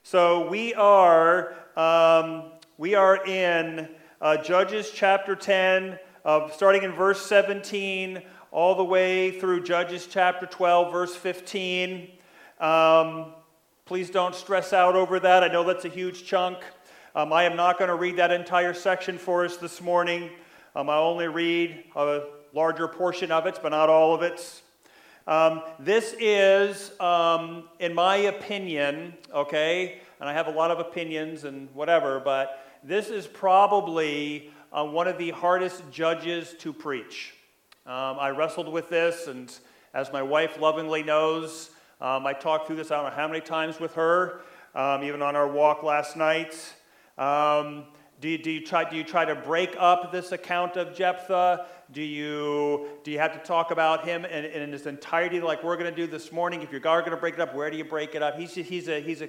So we are in Judges chapter 10, starting in verse 17, all the way through Judges chapter 12, verse 15. Please don't stress out over that. I know that's a huge chunk. I am not going to read that entire section for us this morning. I'll only read a larger portion of it, but not all of it. This is, in my opinion, okay, and I have a lot of opinions and whatever, but this is probably one of the hardest judges to preach. I wrestled with this, and as my wife lovingly knows, I talked through this I don't know how many times with her, even on our walk last night. Do you try to break up this account of Jephthah? Do you have to talk about him in his entirety like we're going to do this morning? If you're going to break it up, where do you break it up? He's a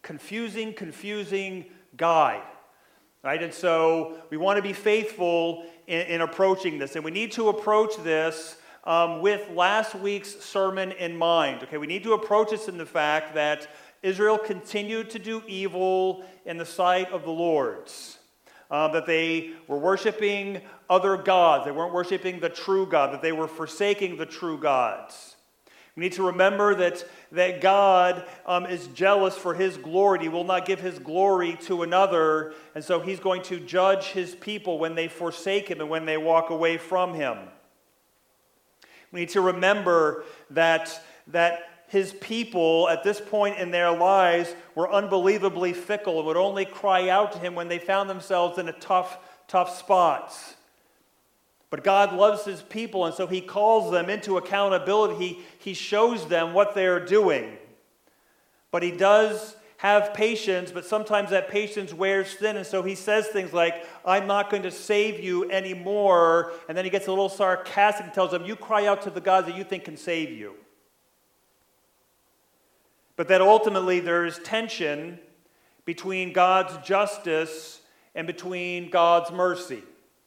confusing guy, right? And so we want to be faithful in approaching this, and we need to approach this with last week's sermon in mind. Okay, we need to approach this in the fact that Israel continued to do evil in the sight of the Lord. That they were worshiping other gods. They weren't worshiping the true God, that they were forsaking the true gods. We need to remember that God is jealous for his glory. He will not give his glory to another, and so he's going to judge his people when they forsake him and when they walk away from him. We need to remember that his people, at this point in their lives, were unbelievably fickle and would only cry out to him when they found themselves in a tough spots. But God loves his people, and so he calls them into accountability. He shows them what they're doing. But he does have patience, but sometimes that patience wears thin, and so he says things like, I'm not going to save you anymore. And then he gets a little sarcastic and tells them, you cry out to the gods that you think can save you. But that ultimately there is tension between God's justice and between God's mercy.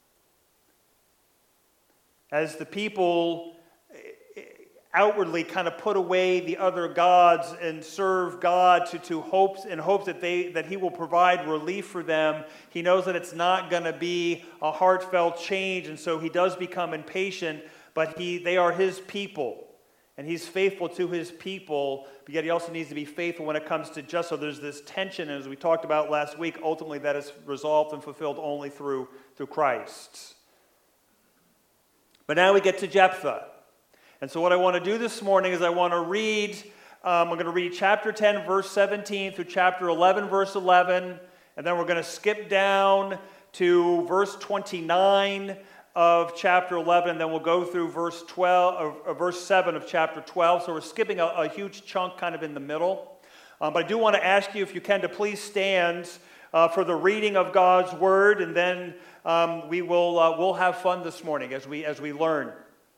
As the people outwardly kind of put away the other gods and serve God in hopes that he will provide relief for them, he knows that it's not going to be a heartfelt change, and so he does become impatient, but they are his people. And he's faithful to his people, but yet he also needs to be faithful when it comes to justice. So there's this tension, and as we talked about last week, ultimately that is resolved and fulfilled only through Christ. But now we get to Jephthah. And so what I want to do this morning is I want to read, I'm going to read chapter 10, verse 17 through chapter 11, verse 11, and then we're going to skip down to verse 29 of chapter 11, and then we'll go through verse 7 of chapter 12. So we're skipping a huge chunk kind of in the middle. But I do want to ask you, if you can, to please stand for the reading of God's word, and then we'll have fun this morning as we learn.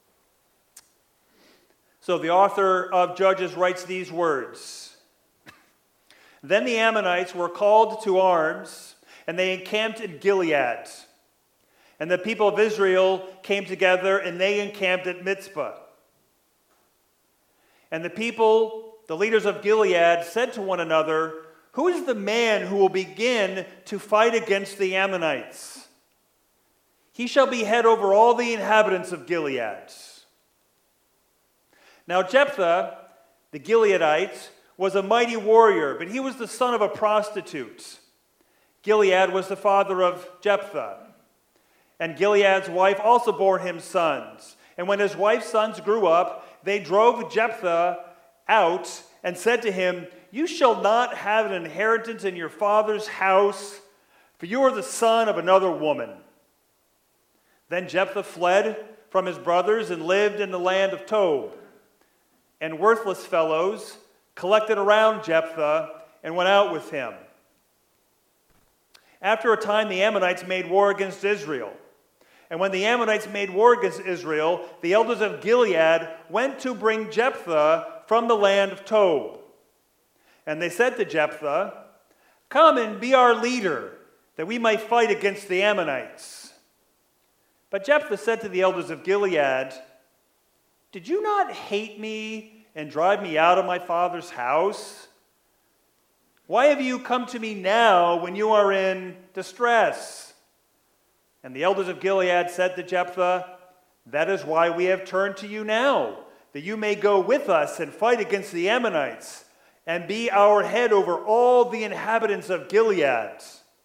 So the author of Judges writes these words. Then the Ammonites were called to arms, and they encamped in Gilead. And the people of Israel came together, and they encamped at Mizpah. And the people, the leaders of Gilead, said to one another, who is the man who will begin to fight against the Ammonites? He shall be head over all the inhabitants of Gilead. Now Jephthah, the Gileadite, was a mighty warrior, but he was the son of a prostitute. Gilead was the father of Jephthah. And Gilead's wife also bore him sons. And when his wife's sons grew up, they drove Jephthah out and said to him, you shall not have an inheritance in your father's house, for you are the son of another woman. Then Jephthah fled from his brothers and lived in the land of Tob. And worthless fellows collected around Jephthah and went out with him. After a time, the Ammonites made war against Israel. And when the Ammonites made war against Israel, the elders of Gilead went to bring Jephthah from the land of Tob. And they said to Jephthah, come and be our leader, that we might fight against the Ammonites. But Jephthah said to the elders of Gilead, did you not hate me and drive me out of my father's house? Why have you come to me now when you are in distress?" And the elders of Gilead said to Jephthah, "That is why we have turned to you now, that you may go with us and fight against the Ammonites, and be our head over all the inhabitants of Gilead."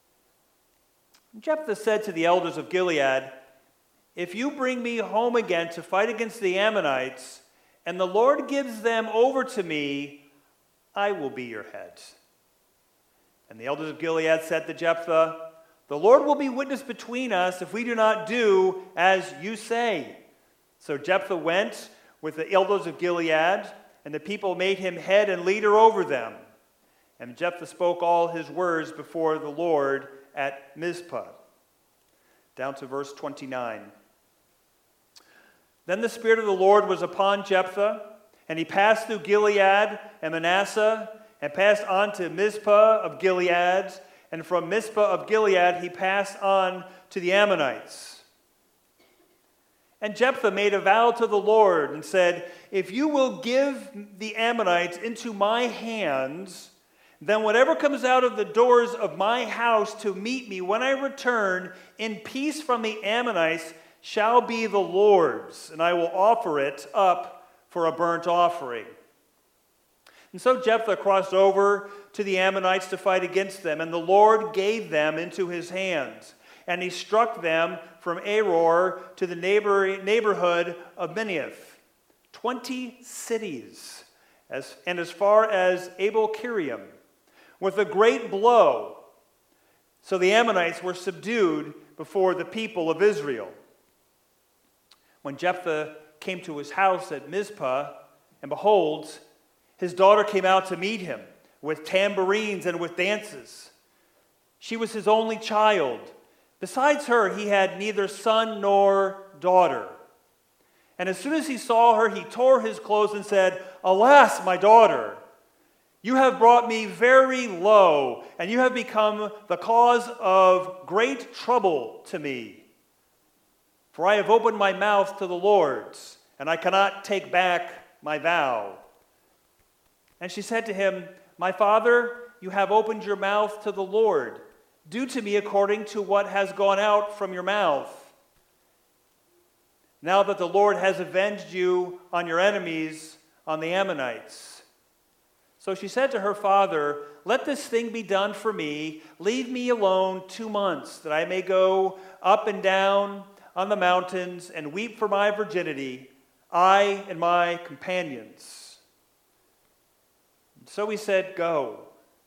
Jephthah said to the elders of Gilead, "If you bring me home again to fight against the Ammonites, and the Lord gives them over to me, I will be your head." And the elders of Gilead said to Jephthah, "The Lord will be witness between us if we do not do as you say." So Jephthah went with the elders of Gilead, and the people made him head and leader over them. And Jephthah spoke all his words before the Lord at Mizpah. Down to verse 29. Then the Spirit of the Lord was upon Jephthah, and he passed through Gilead and Manasseh, and passed on to Mizpah of Gilead, and from Mizpah of Gilead he passed on to the Ammonites. And Jephthah made a vow to the Lord and said, "If you will give the Ammonites into my hands, then whatever comes out of the doors of my house to meet me when I return in peace from the Ammonites shall be the Lord's, and I will offer it up for a burnt offering." And so Jephthah crossed over to the Ammonites to fight against them, and the Lord gave them into his hands. And he struck them from Aror to the neighborhood of Minnith, 20 cities, and as far as Abel-Kiriam, with a great blow. So the Ammonites were subdued before the people of Israel. When Jephthah came to his house at Mizpah, and behold, his daughter came out to meet him with tambourines and with dances. She was his only child. Besides her, he had neither son nor daughter. And as soon as he saw her, he tore his clothes and said, "Alas, my daughter, you have brought me very low, and you have become the cause of great trouble to me. For I have opened my mouth to the Lord, and I cannot take back my vow." And she said to him, "My father, you have opened your mouth to the Lord. Do to me according to what has gone out from your mouth. Now that the Lord has avenged you on your enemies, on the Ammonites." So she said to her father, "Let this thing be done for me. Leave me alone 2 months, that I may go up and down on the mountains and weep for my virginity, I and my companions." So he said, "Go."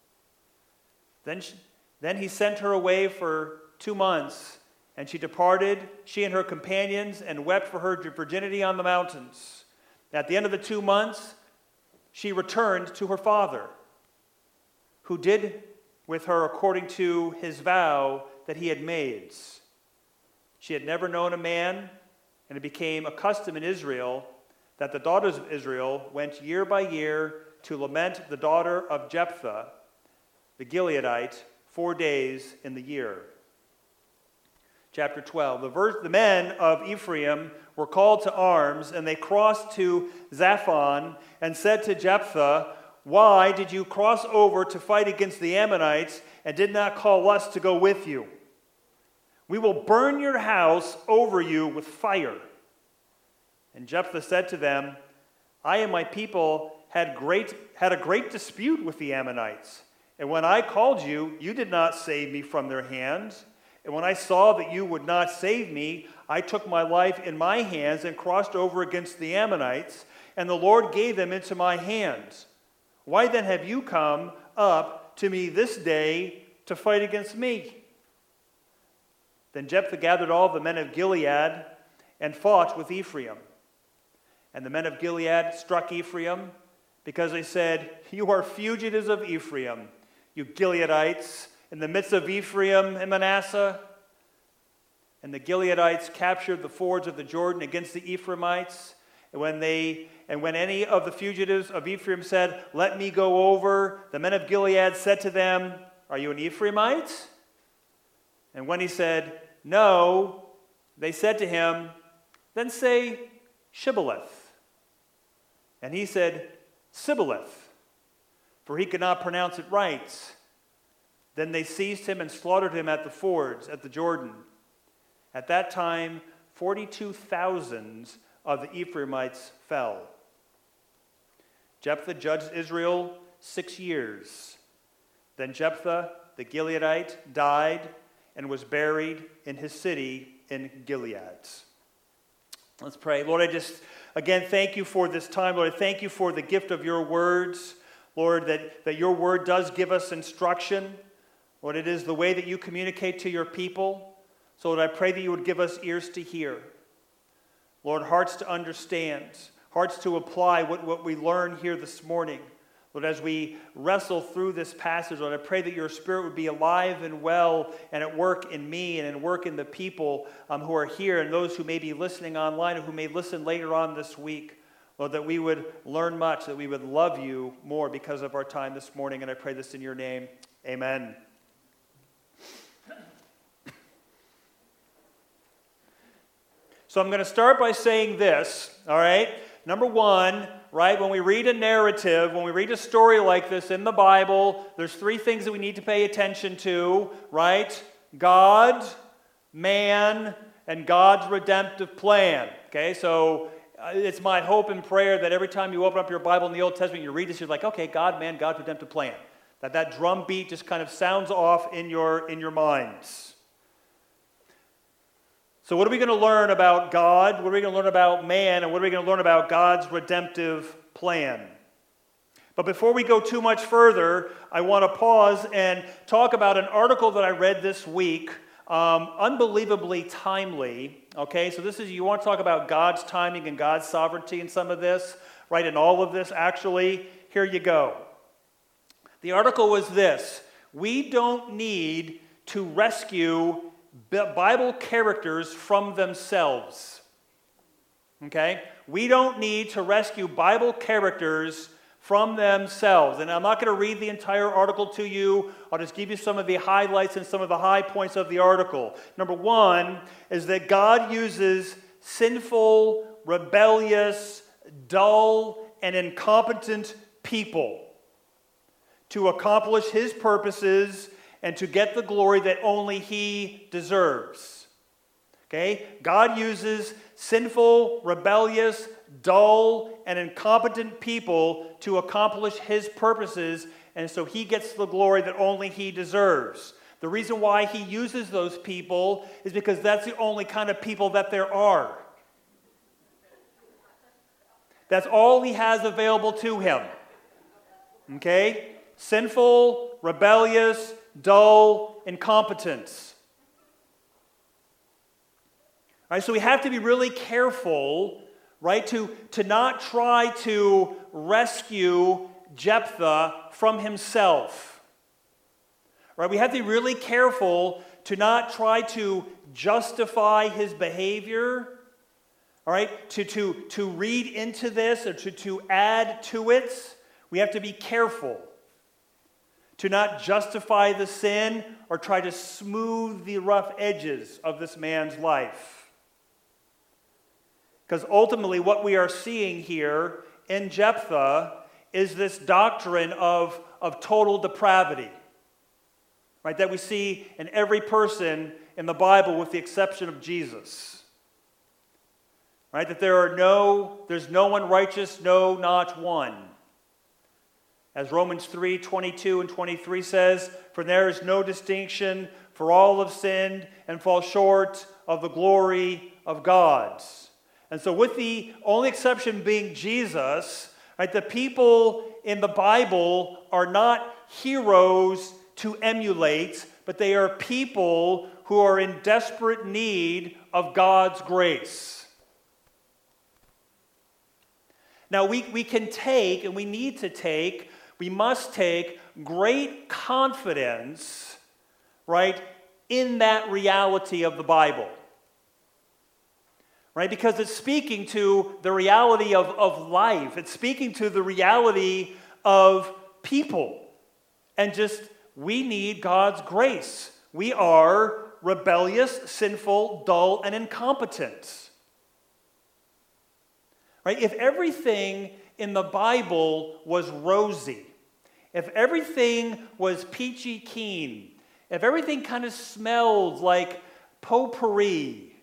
Then he sent her away for 2 months, and she departed, she and her companions, and wept for her virginity on the mountains. At the end of the 2 months, she returned to her father, who did with her according to his vow that he had made. She had never known a man, and it became a custom in Israel that the daughters of Israel went year by year to lament the daughter of Jephthah, the Gileadite, 4 days in the year. Chapter 12. The men of Ephraim were called to arms, and they crossed to Zaphon and said to Jephthah, "Why did you cross over to fight against the Ammonites and did not call us to go with you? We will burn your house over you with fire." And Jephthah said to them, "I and my people had a great dispute with the Ammonites. And when I called you, you did not save me from their hands. And when I saw that you would not save me, I took my life in my hands and crossed over against the Ammonites, and the Lord gave them into my hands. Why then have you come up to me this day to fight against me?" Then Jephthah gathered all the men of Gilead and fought with Ephraim. And the men of Gilead struck Ephraim, because they said, "You are fugitives of Ephraim, you Gileadites, in the midst of Ephraim and Manasseh." And the Gileadites captured the fords of the Jordan against the Ephraimites. And when any of the fugitives of Ephraim said, "Let me go over," the men of Gilead said to them, "Are you an Ephraimite?" And when he said, "No," they said to him, "Then say Shibboleth." And he said, "Sibboleth." for he could not pronounce it right. Then they seized him and slaughtered him at the fords, at the Jordan. At that time, 42,000 of the Ephraimites fell. Jephthah judged Israel 6 years. Then Jephthah the Gileadite died and was buried in his city in Gilead. Let's pray. Lord, I just, again, thank you for this time. Lord, I thank you for the gift of your words. Lord, that your word does give us instruction. Lord, it is the way that you communicate to your people. So, Lord, I pray that you would give us ears to hear. Lord, hearts to understand, hearts to apply what we learn here this morning. Lord, as we wrestle through this passage, Lord, I pray that your Spirit would be alive and well and at work in me and at work in the people who are here and those who may be listening online and who may listen later on this week. Lord, that we would learn much, that we would love you more because of our time this morning. And I pray this in your name. Amen. So I'm going to start by saying this, all right? Number one, right, when we read a narrative, when we read a story like this in the Bible, there's 3 things that we need to pay attention to, right? God, man, and God's redemptive plan. Okay, so it's my hope and prayer that every time you open up your Bible in the Old Testament, you read this, you're like, okay, God, man, God's redemptive plan. That drum beat just kind of sounds off in your minds. So what are we going to learn about God? What are we going to learn about man? And what are we going to learn about God's redemptive plan? But before we go too much further, I want to pause and talk about an article that I read this week. Unbelievably timely. Okay, so you want to talk about God's timing and God's sovereignty in some of this, right? In all of this, actually, here you go. The article was this: we don't need to rescue Bible characters from themselves. Okay? We don't need to rescue Bible characters from themselves. And I'm not going to read the entire article to you. I'll just give you some of the highlights and some of the high points of the article. Number one is that God uses sinful, rebellious, dull, and incompetent people to accomplish his purposes and to get the glory that only he deserves. Okay? God uses sinful, rebellious, dull, and incompetent people to accomplish his purposes, and so he gets the glory that only he deserves. The reason why he uses those people is because that's the only kind of people that there are. That's all he has available to him. Okay? Sinful, rebellious, dull, incompetence. All right, so we have to be really careful, right, to not try to rescue Jephthah from himself. Right, we have to be really careful to not try to justify his behavior. All right, to read into this or to add to it. We have to be careful to not justify the sin or try to smooth the rough edges of this man's life. Because ultimately what we are seeing here in Jephthah is this doctrine of total depravity, right, that we see in every person in the Bible with the exception of Jesus. Right, that there's no one righteous, no, not one. As Romans 3:22 and 23 says, for there is no distinction, for all have sinned and fall short of the glory of God. And so with the only exception being Jesus, right, the people in the Bible are not heroes to emulate, but they are people who are in desperate need of God's grace. Now we can take, and we need to take, we must take great confidence, right, in that reality of the Bible. Right? Because it's speaking to the reality of life. It's speaking to the reality of people. And just, we need God's grace. We are rebellious, sinful, dull, and incompetent. Right? If everything in the Bible was rosy, if everything was peachy keen, if everything kind of smelled like potpourri,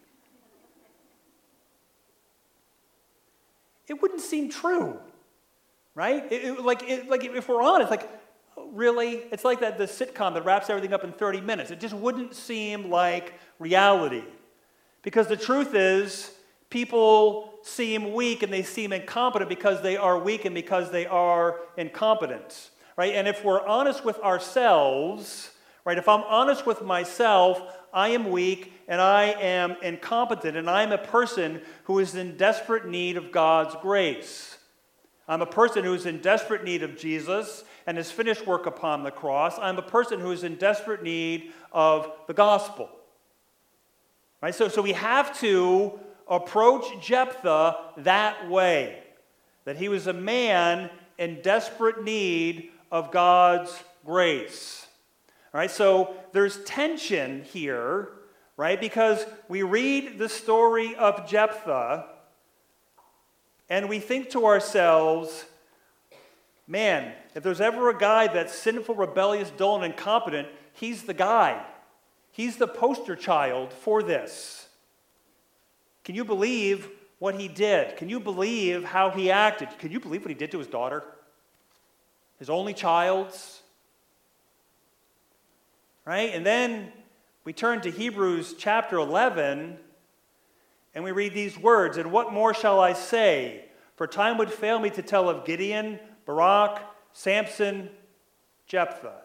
it wouldn't seem true, right? If we're honest, like, really? It's like the sitcom that wraps everything up in 30 minutes. It just wouldn't seem like reality. Because the truth is, people seem weak and they seem incompetent because they are weak and because they are incompetent, right? And if we're honest with ourselves, right, if I'm honest with myself, I am weak and I am incompetent and I'm a person who is in desperate need of God's grace. I'm a person who is in desperate need of Jesus and his finished work upon the cross. I'm a person who is in desperate need of the gospel. Right? So we have to approach Jephthah that way, that he was a man in desperate need of God's grace. All right, so there's tension here, right? Because we read the story of Jephthah and we think to ourselves, man, if there's ever a guy that's sinful, rebellious, dull, and incompetent, he's the guy. He's the poster child for this. Can you believe what he did? Can you believe how he acted? Can you believe what he did to his daughter? His only child's? Right? And then we turn to Hebrews chapter 11, and we read these words, "And what more shall I say? For time would fail me to tell of Gideon, Barak, Samson, Jephthah,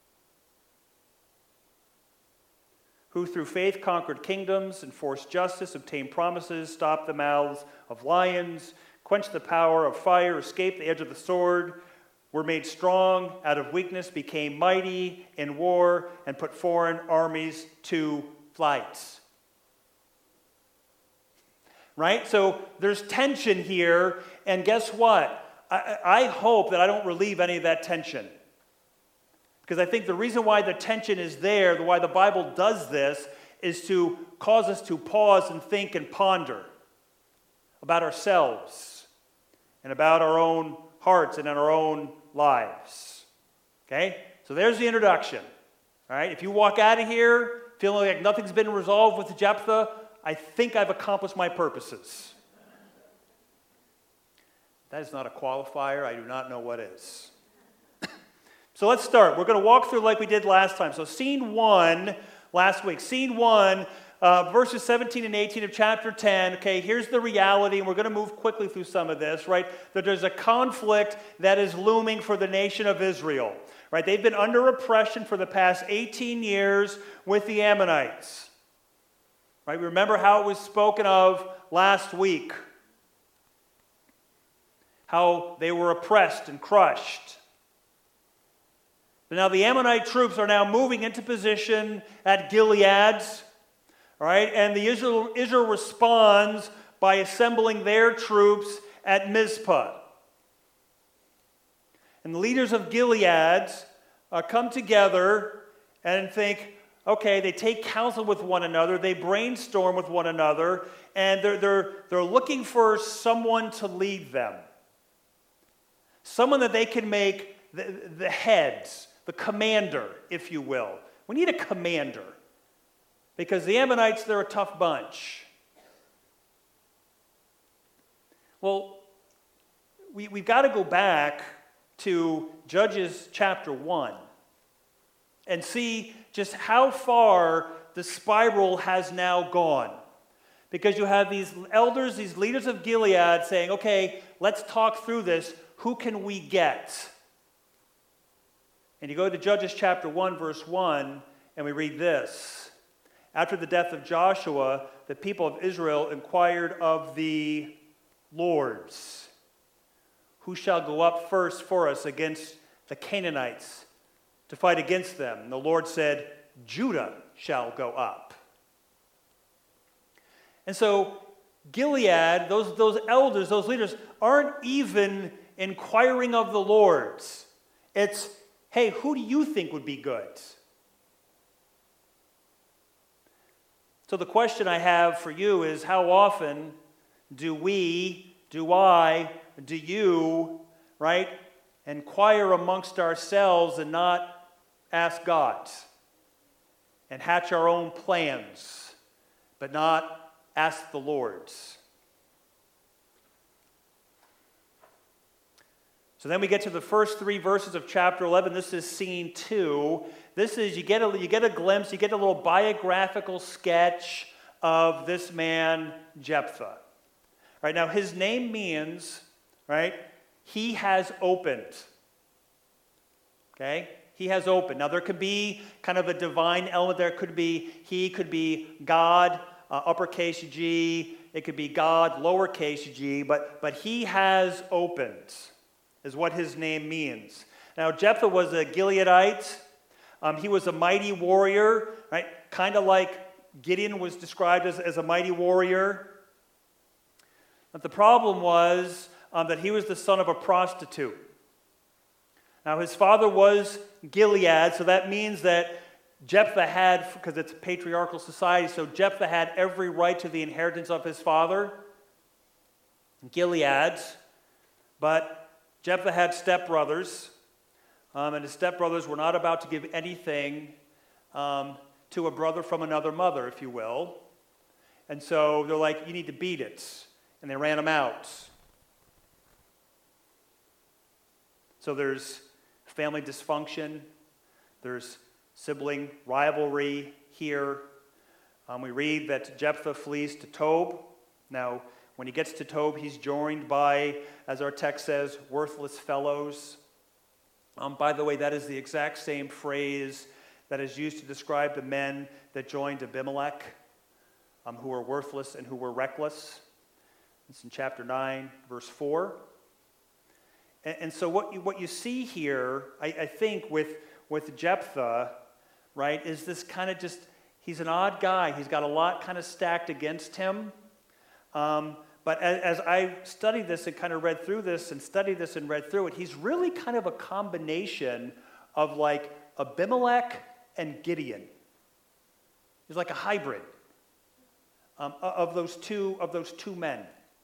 who through faith conquered kingdoms, enforced justice, obtained promises, stopped the mouths of lions, quenched the power of fire, escaped the edge of the sword, were made strong out of weakness, became mighty in war, and put foreign armies to flight." Right? So there's tension here, and guess what? I hope that I don't relieve any of that tension. Because I think the reason why the tension is there, why the Bible does this, is to cause us to pause and think and ponder about ourselves and about our own hearts and in our own lives. Okay? So there's the introduction. All right? If you walk out of here feeling like nothing's been resolved with Jephthah, I think I've accomplished my purposes. That is not a qualifier. I do not know what is. So let's start. We're going to walk through like we did last time. So scene 1 last week. Scene 1, verses 17 and 18 of chapter 10. Okay, here's the reality, and we're going to move quickly through some of this, right? That there's a conflict that is looming for the nation of Israel, right? They've been under oppression for the past 18 years with the Ammonites, right? We remember how it was spoken of last week, how they were oppressed and crushed. But now the Ammonite troops are now moving into position at Gilead, all right? And the Israel responds by assembling their troops at Mizpah. And the leaders of Gilead come together and think, okay, they take counsel with one another, they brainstorm with one another, and they're looking for someone to lead them. Someone that they can make the heads, the commander, if you will. We need a commander. Because the Ammonites, they're a tough bunch. Well, we've got to go back to Judges chapter 1 and see just how far the spiral has now gone. Because you have these elders, these leaders of Gilead saying, okay, let's talk through this. Who can we get? And you go to Judges chapter 1, verse 1, and we read this. After the death of Joshua, the people of Israel inquired of the lords, who shall go up first for us against the Canaanites to fight against them? And the Lord said, Judah shall go up. And so Gilead, those elders, those leaders, aren't even inquiring of the lords. It's, hey, who do you think would be good? So the question I have for you is, how often do we, do I, do you, right, inquire amongst ourselves and not ask God, and hatch our own plans, but not ask the Lord's. So then we get to the first 3 verses of chapter 11. This is scene 2. This is, you get a glimpse, you get a little biographical sketch of this man, Jephthah. Right, now his name means, right, he has opened. Okay? He has opened. Now there could be kind of a divine element there. Could be God, uppercase G. It could be God, lowercase g. But he has opened, is what his name means. Now Jephthah was a Gileadite. He was a mighty warrior, right? Kind of like Gideon was described as a mighty warrior. But the problem was that he was the son of a prostitute. Now his father was Gilead, so that means that Jephthah had, because it's a patriarchal society, so Jephthah had every right to the inheritance of his father, Gilead. But Jephthah had stepbrothers, and his stepbrothers were not about to give anything to a brother from another mother, if you will. And so they're like, you need to beat it. And they ran him out. So there's family dysfunction. There's sibling rivalry here. We read that Jephthah flees to Tob. Now, when he gets to Tob, he's joined by, as our text says, worthless fellows. By the way, that is the exact same phrase that is used to describe the men that joined Abimelech, who were worthless and who were reckless. It's in chapter 9, verse 4. And so what you see here, I think, with Jephthah, right, is this kind of just, he's an odd guy. He's got a lot kind of stacked against him. But as I studied this and kind of read through this and studied this and read through it, he's really kind of a combination of like Abimelech and Gideon. He's like a hybrid of those two men.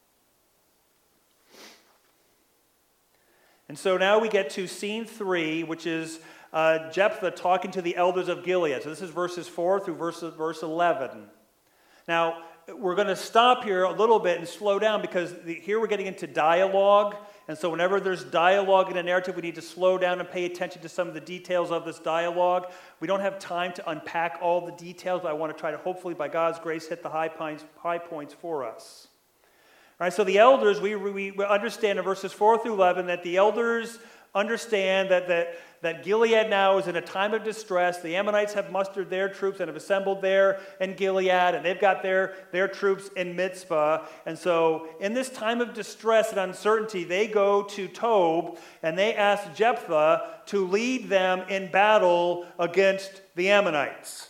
And so now we get to scene 3, which is Jephthah talking to the elders of Gilead. So this is verses 4 through verse 11. Now, we're going to stop here a little bit and slow down because here we're getting into dialogue. And so whenever there's dialogue in a narrative, we need to slow down and pay attention to some of the details of this dialogue. We don't have time to unpack all the details, but I want to try to, hopefully, by God's grace, hit the high points for us. All right, so the elders, we understand in verses 4 through 11 that the elders understand that Gilead now is in a time of distress. The Ammonites have mustered their troops and have assembled there in Gilead, and they've got their troops in Mizpah. And so in this time of distress and uncertainty, they go to Tob, and they ask Jephthah to lead them in battle against the Ammonites.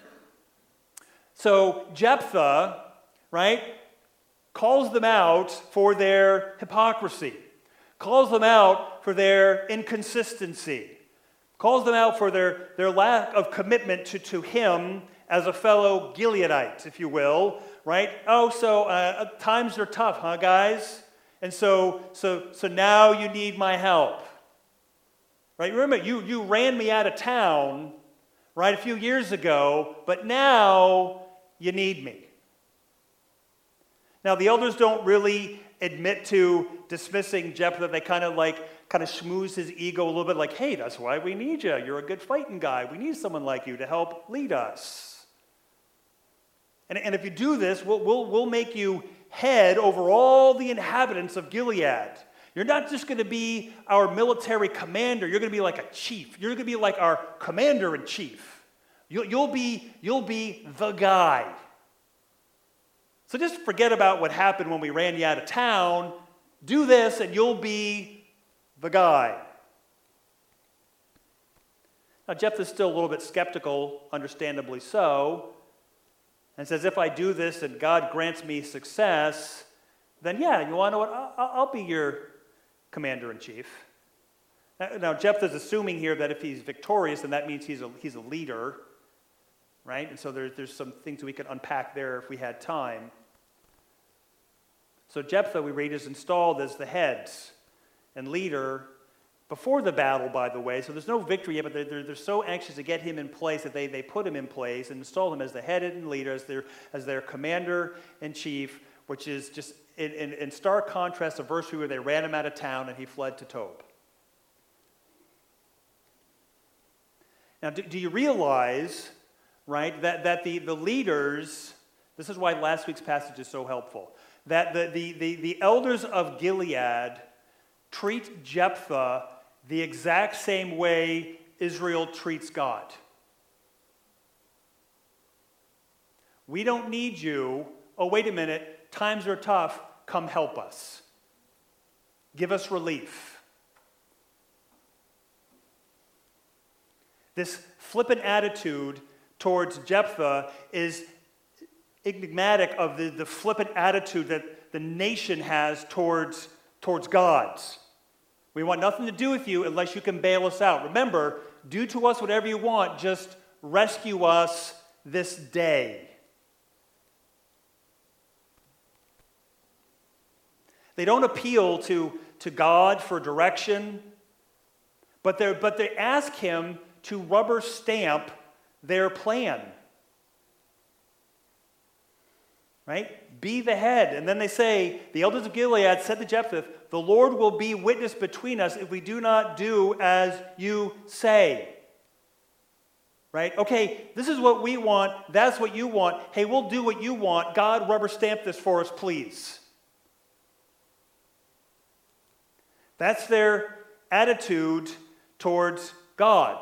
So Jephthah, right, calls them out for their hypocrisy, calls them out for their inconsistency, calls them out for their lack of commitment to him as a fellow Gileadite, if you will, right? Oh, so times are tough, huh, guys? And so now you need my help, right? Remember, you ran me out of town, right, a few years ago, but now you need me. Now, the elders don't really admit to dismissing Jephthah. They kind of schmooze his ego a little bit, like, hey, that's why we need you. You're a good fighting guy. We need someone like you to help lead us. And if you do this, we'll make you head over all the inhabitants of Gilead. You're not just going to be our military commander. You're going to be like a chief. You're going to be like our commander-in-chief. You'll be the guy. So just forget about what happened when we ran you out of town. Do this and you'll be the guy. Now Jephthah's still a little bit skeptical, understandably so, and says, if I do this and God grants me success, then yeah, you want to know what? I'll be your commander-in-chief. Now Jephthah's assuming here that if he's victorious, then that means he's a leader, right? And so there's some things we could unpack there if we had time. So Jephthah, we read, is installed as the head and leader before the battle, by the way. So there's no victory yet, but they're so anxious to get him in place that they put him in place and install him as the head and leader, as their commander-in-chief, which is just in stark contrast to verse 3 where they ran him out of town and he fled to Tob. Now, do you realize, right, that the leaders, this is why last week's passage is so helpful, that the elders of Gilead treat Jephthah the exact same way Israel treats God. We don't need you. Oh, wait a minute. Times are tough. Come help us. Give us relief. This flippant attitude towards Jephthah is enigmatic of the flippant attitude that the nation has towards God. We want nothing to do with you unless you can bail us out. Remember, do to us whatever you want, just rescue us this day. They don't appeal to God for direction, but they ask him to rubber stamp their plan. Right? Be the head. And then they say, the elders of Gilead said to Jephthah, the Lord will be witness between us if we do not do as you say. Right? Okay, this is what we want. That's what you want. Hey, we'll do what you want. God, rubber stamp this for us, please. That's their attitude towards God.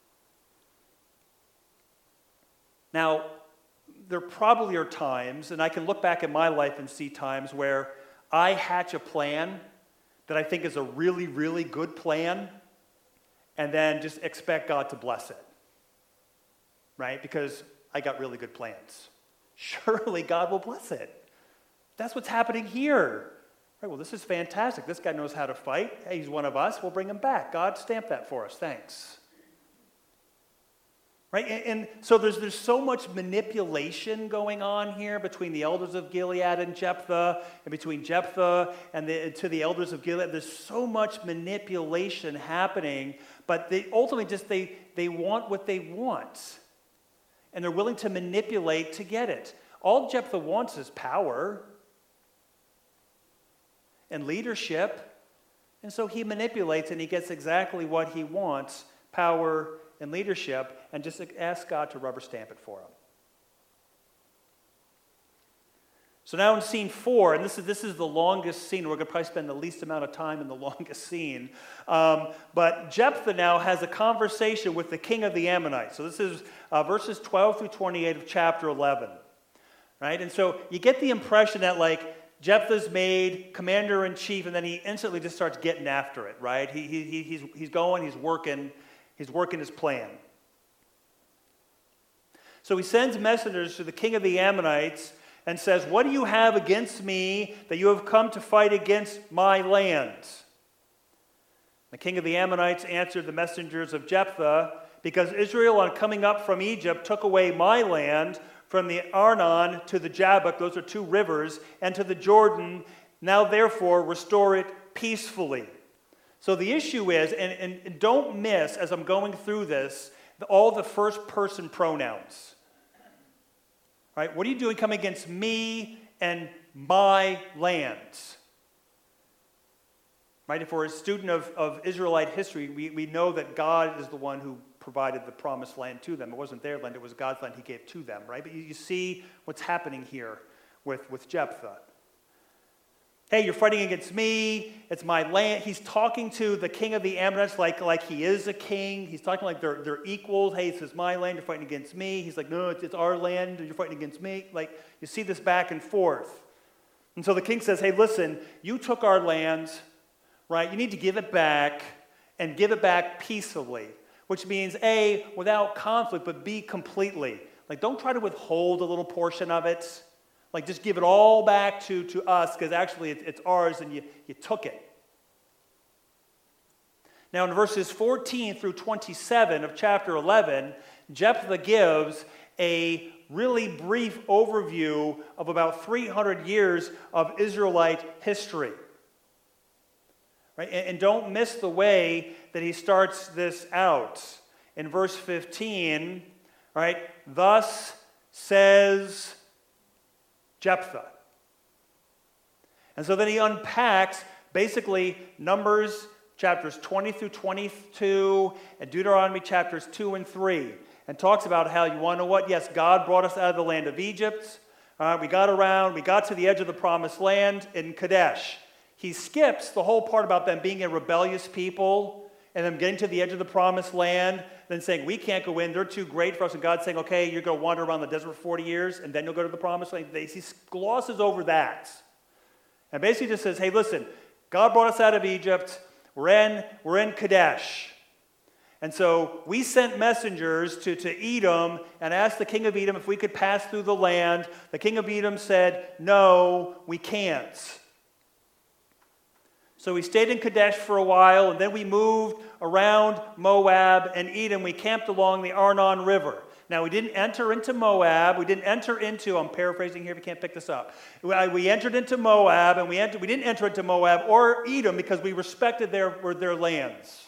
Now, there probably are times, and I can look back at my life and see times where I hatch a plan that I think is a really, really good plan, and then just expect God to bless it. Right? Because I got really good plans. Surely God will bless it. That's what's happening here. Right, well, this is fantastic. This guy knows how to fight. Hey, he's one of us. We'll bring him back. God, stamp that for us. Thanks. Right? And so there's so much manipulation going on here between the elders of Gilead and Jephthah, and between Jephthah and to the elders of Gilead. There's so much manipulation happening, but they ultimately just they want what they want. And they're willing to manipulate to get it. All Jephthah wants is power and leadership. And so he manipulates and he gets exactly what he wants, power and leadership, and just ask God to rubber stamp it for him. So now in scene 4, and this is the longest scene. We're going to probably spend the least amount of time in the longest scene. But Jephthah now has a conversation with the king of the Ammonites. So this is verses 12 through 28 of chapter 11. Right? And so you get the impression that Jephthah's made commander-in-chief, and then he instantly just starts getting after it, right? He's going, he's working his plan. So he sends messengers to the king of the Ammonites and says, what do you have against me that you have come to fight against my land? The king of the Ammonites answered the messengers of Jephthah, because Israel, on coming up from Egypt, took away my land from the Arnon to the Jabbok, those are 2 rivers, and to the Jordan. Now, therefore, restore it peacefully. So the issue is, and don't miss, as I'm going through this, all the first-person pronouns. Right? What are you doing coming against me and my lands? Right? If we're a student of Israelite history, we know that God is the one who provided the promised land to them. It wasn't their land, it was God's land he gave to them, right? But you see what's happening here with Jephthah. Hey, you're fighting against me, it's my land. He's talking to the king of the Ammonites like he is a king. He's talking like they're equals. Hey, this is my land, you're fighting against me. He's like, no, it's our land, you're fighting against me. Like, you see this back and forth. And so the king says, hey, listen, you took our lands, right? You need to give it back, and give it back peaceably. Which means, A, without conflict, but B, completely. Like, don't try to withhold a little portion of it. Like, just give it all back to us, because actually it's ours and you took it. Now, in verses 14 through 27 of chapter 11, Jephthah gives a really brief overview of about 300 years of Israelite history. Right? And don't miss the way that he starts this out. In verse 15, right? Thus says Jephthah. And so then he unpacks basically Numbers chapters 20 through 22 and Deuteronomy chapters 2 and 3 and talks about how, you want to know what? Yes, God brought us out of the land of Egypt. We got to the edge of the promised land in Kadesh. He skips the whole part about them being a rebellious people and them getting to the edge of the promised land, then saying, we can't go in, they're too great for us. And God's saying, okay, you're going to wander around the desert for 40 years, and then you'll go to the promised land. He glosses over that. And basically just says, hey, listen, God brought us out of Egypt. We're in Kadesh. And so we sent messengers to Edom and asked the king of Edom if we could pass through the land. The king of Edom said, no, we can't. So we stayed in Kadesh for a while, and then we moved around Moab and Edom. We camped along the Arnon River. Now, we didn't enter into Moab. We didn't enter into, I'm paraphrasing here if you can't pick this up. We entered into Moab, and we didn't enter into Moab or Edom because we respected their lands.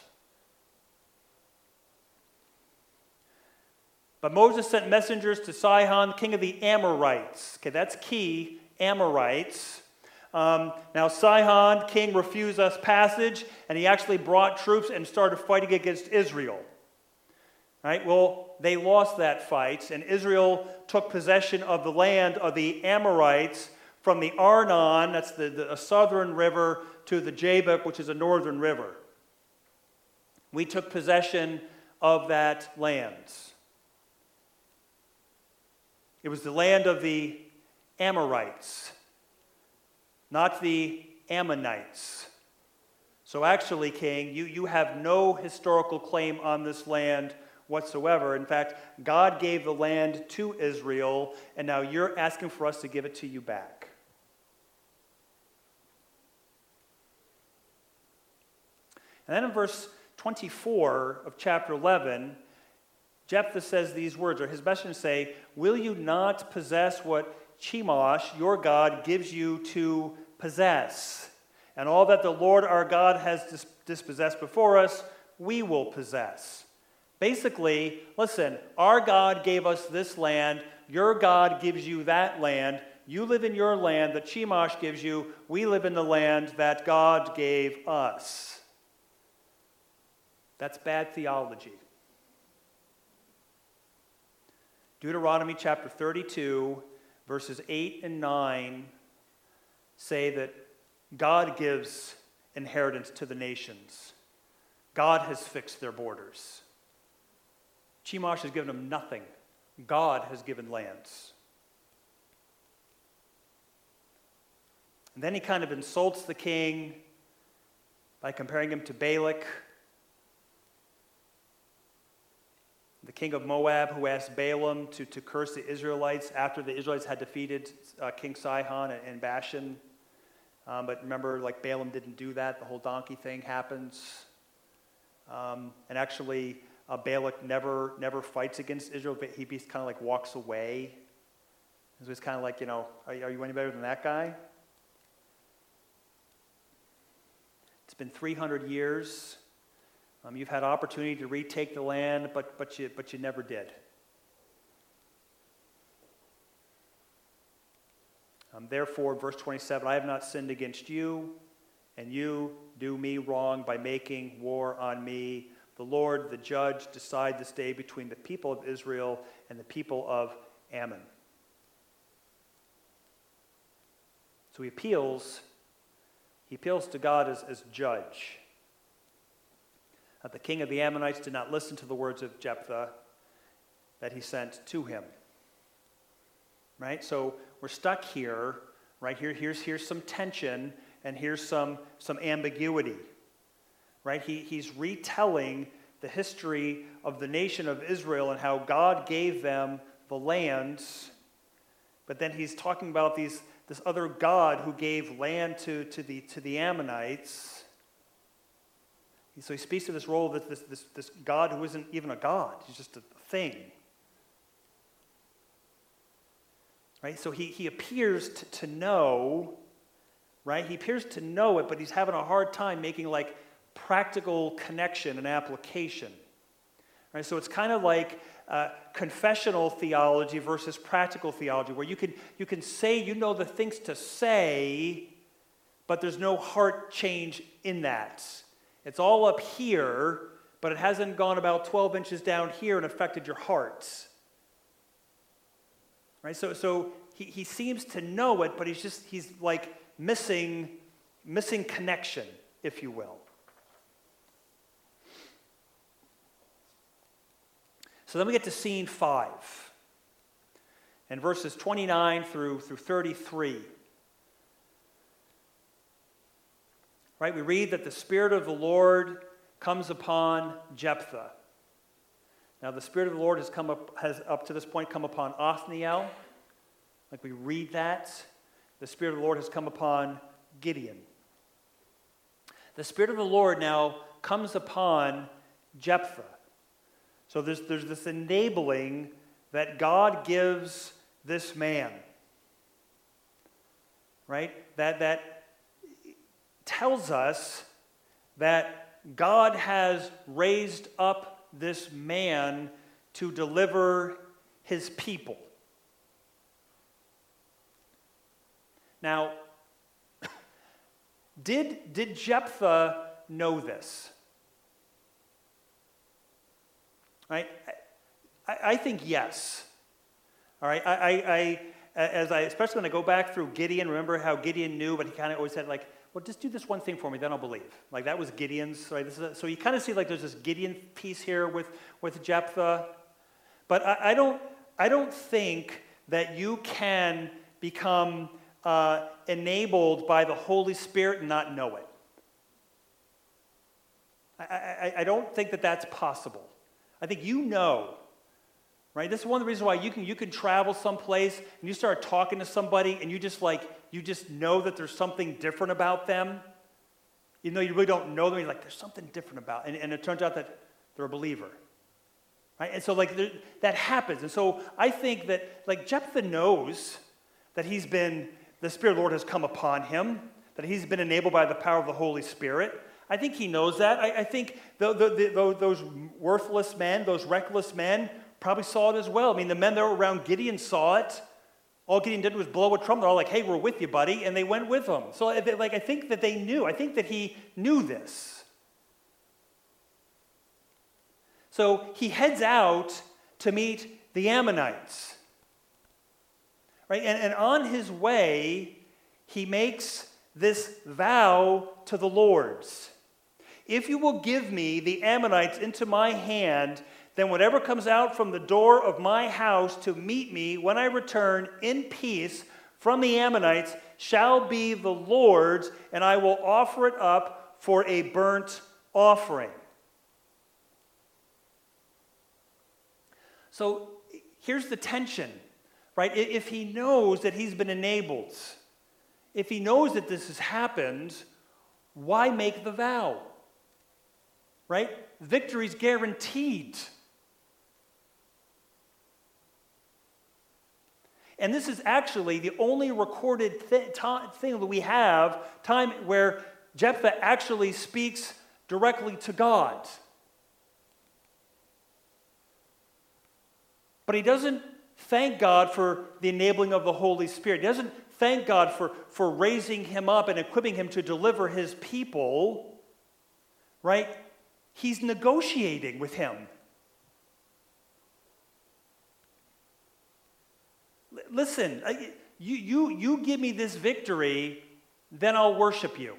But Moses sent messengers to Sihon, king of the Amorites. Okay, that's key, Amorites. Now Sihon, king, refused us passage, and he actually brought troops and started fighting against Israel. Right? Well, they lost that fight, and Israel took possession of the land of the Amorites from the Arnon, that's a southern river, to the Jabbok, which is a northern river. We took possession of that land. It was the land of the Amorites, not the Ammonites. So actually, king, you have no historical claim on this land whatsoever. In fact, God gave the land to Israel, and now you're asking for us to give it to you back. And then in verse 24 of chapter 11, Jephthah says these words, or his messengers say, will you not possess what Chemosh, your God, gives you to possess? And all that the Lord our God has dispossessed before us, we will possess. Basically, listen, our God gave us this land, your God gives you that land, you live in your land that Chemosh gives you, we live in the land that God gave us. That's bad theology. Deuteronomy chapter 32, verses 8 and 9 say that God gives inheritance to the nations. God has fixed their borders. Chemosh has given them nothing. God has given lands. And then he kind of insults the king by comparing him to Balak, the king of Moab, who asked Balaam to curse the Israelites after the Israelites had defeated King Sihon and Bashan. But remember, Balaam didn't do that. The whole donkey thing happens. And actually, Balak never fights against Israel, but he kind of walks away. So it's kind of are you any better than that guy? It's been 300 years. You've had opportunity to retake the land, but you never did. Therefore, verse 27, I have not sinned against you, and you do me wrong by making war on me. The Lord, the judge, decide this day between the people of Israel and the people of Ammon. So he appeals to God as judge. The king of the Ammonites did not listen to the words of Jephthah that he sent to him. Right? So we're stuck here, right? Here's some tension, and here's some ambiguity. Right? He's retelling the history of the nation of Israel and how God gave them the lands, but then he's talking about this other God who gave land to the Ammonites. So he speaks to this role of this God who isn't even a God. He's just a thing. Right? So he appears to know right? He appears to know it, but he's having a hard time making like practical connection and application. Right? So it's kind of like confessional theology versus practical theology, where you can say you know the things to say, but there's no heart change in that. It's all up here, but it hasn't gone about 12 inches down here and affected your heart. Right? So he seems to know it, but he's like missing connection, if you will. So then we get to scene 5, and verses 29 through 33. Right? We read that the Spirit of the Lord comes upon Jephthah. Now the Spirit of the Lord has up to this point come upon Othniel. Like we read that. The Spirit of the Lord has come upon Gideon. The Spirit of the Lord now comes upon Jephthah. So there's this enabling that God gives this man, right? That tells us that God has raised up this man to deliver his people. Now, did Jephthah know this? Right? I think yes. All right. Especially when I go back through Gideon, remember how Gideon knew, but he kind of always said like, well, just do this one thing for me, then I'll believe. Like that was Gideon's. Right? So you kind of see like there's this Gideon piece here with Jephthah, but I don't think that you can become enabled by the Holy Spirit and not know it. I don't think that that's possible. I think you know, right? This is one of the reasons why you can travel someplace and you start talking to somebody and you just know that there's something different about them. Even though you really don't know them, you're like, there's something different about them. And it turns out that they're a believer. Right? And so that happens. And so I think that like Jephthah knows that the Spirit of the Lord has come upon him, that he's been enabled by the power of the Holy Spirit. I think he knows that. I think those worthless men, those reckless men, probably saw it as well. I mean, the men that were around Gideon saw it. All Gideon did was blow a trumpet. They're all like, hey, we're with you, buddy. And they went with him. So I think that they knew. I think that he knew this. So he heads out to meet the Ammonites. Right? And on his way, he makes this vow to the Lord. If you will give me the Ammonites into my hand, then whatever comes out from the door of my house to meet me when I return in peace from the Ammonites shall be the Lord's, and I will offer it up for a burnt offering. So here's the tension, right? If he knows that he's been enabled, if he knows that this has happened, why make the vow? Right? Victory's guaranteed. And this is actually the only recorded thing that we have, time where Jephthah actually speaks directly to God. But he doesn't thank God for the enabling of the Holy Spirit. He doesn't thank God for raising him up and equipping him to deliver his people, right? He's negotiating with him. Listen, you give me this victory, then I'll worship you.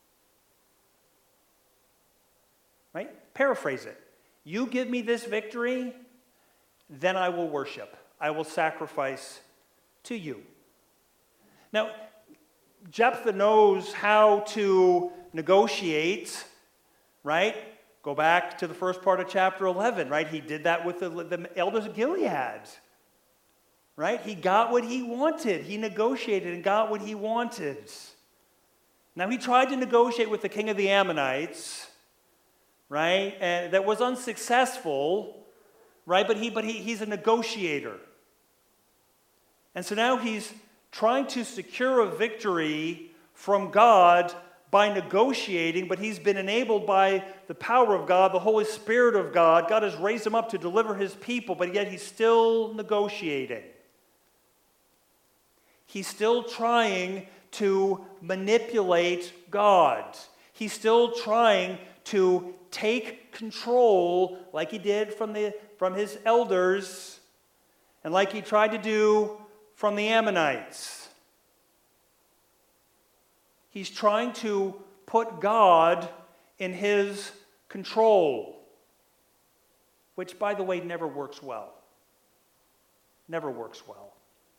Right? Paraphrase it. You give me this victory, then I will worship. I will sacrifice to you. Now, Jephthah knows how to negotiate, right? Go back to the first part of chapter 11, right? He did that with the elders of Gilead, right? He got what he wanted. He negotiated and got what he wanted. Now, he tried to negotiate with the king of the Ammonites, right? And that was unsuccessful, right? But he's a negotiator. And so now he's trying to secure a victory from God by negotiating, but he's been enabled by the power of God, the Holy Spirit of God. God has raised him up to deliver his people, but yet he's still negotiating. He's still trying to manipulate God. He's still trying to take control like he did from his elders and like he tried to do from the Ammonites. He's trying to put God in his control, which, by the way, never works well. Never works well.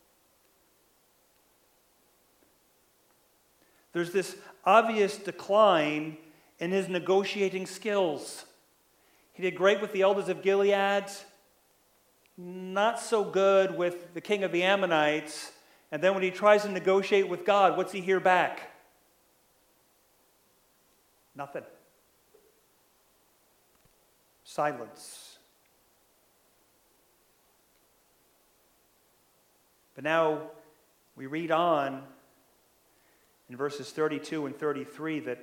There's this obvious decline in his negotiating skills. He did great with the elders of Gilead, not so good with the king of the Ammonites, and then when he tries to negotiate with God, what's he hear back? Nothing. Silence. But now we read on in verses 32 and 33 that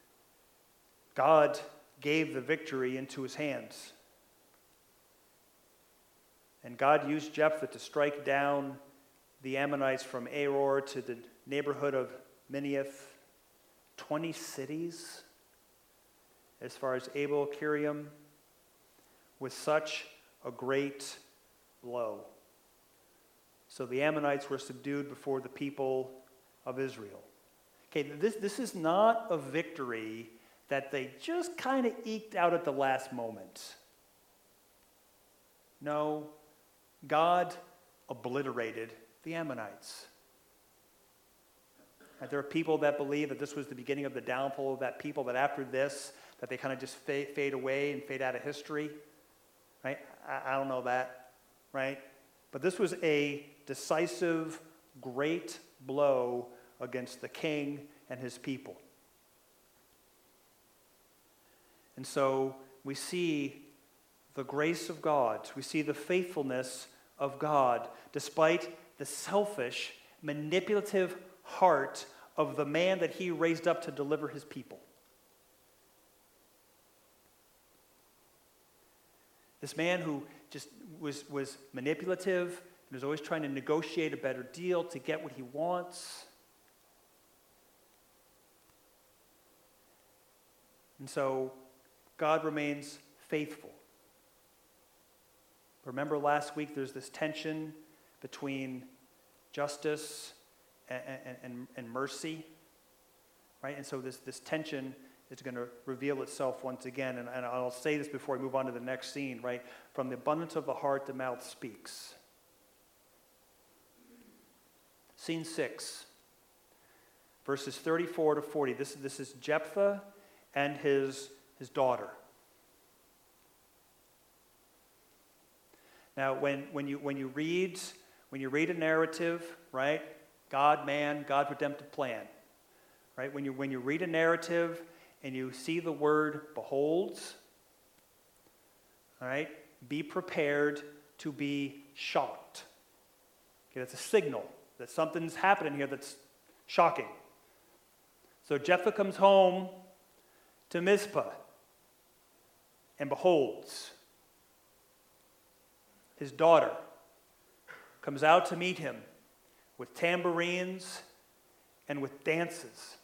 God gave the victory into his hands. And God used Jephthah to strike down the Ammonites from Aror to the neighborhood of Minnith, 20 cities, as far as Abel Kiriam, with such a great blow. So the Ammonites were subdued before the people of Israel. Okay, this is not a victory that they just kind of eked out at the last moment. No, God obliterated the Ammonites. And there are people that believe that this was the beginning of the downfall of that people, that after this, that they kind of just fade away and fade out of history. Right? I don't know that, right? But this was a decisive, great blow against the king and his people. And so we see the grace of God. We see the faithfulness of God, despite the selfish, manipulative heart of the man that he raised up to deliver his people. This man who just was manipulative and was always trying to negotiate a better deal to get what he wants. And so God remains faithful. Remember last week there's this tension between justice and mercy, right? And so this tension is going to reveal itself once again. And I'll say this before I move on to the next scene, right? From the abundance of the heart, the mouth speaks. Scene 6, verses 34 to 40. This is Jephthah and his daughter. Now, when you read a narrative, right? God redemptive plan, right? When you read a narrative and you see the word beholds, all right, be prepared to be shocked. Okay, that's a signal that something's happening here that's shocking. So Jephthah comes home to Mizpah and beholds. His daughter comes out to meet him with tambourines and with dances.